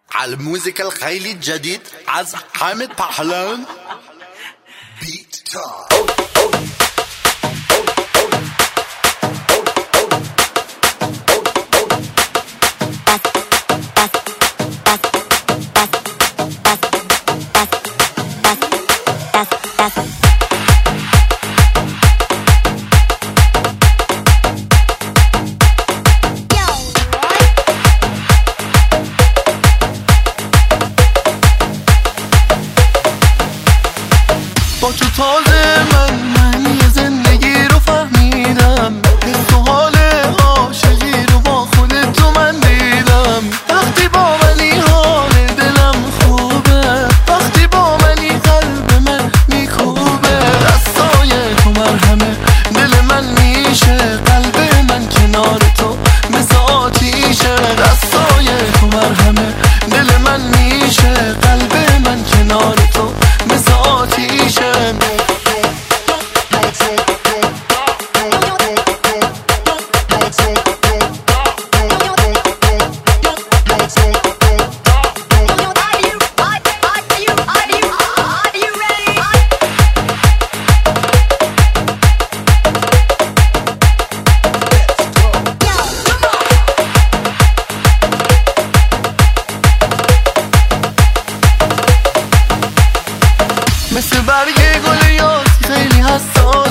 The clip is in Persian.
على الموسيقى الخيلي الجديد عز حامد بحلان بيت تايم. با تو تازه من یه زندگی رو فهمیدم، حس و حال عاشقی رو با خودت تو من دیدم. وقتی با منی حال دلم خوبه، وقتی با منی قلب من میکوبه. دستای تو مرهمه دل من میشه، قلب من کنار تو مثل آتیشه. دستای تو مرهمه دل من میشه، قلب من کنار تو مثل آتیشه. مثل برگ گل یاسی خیلی حساس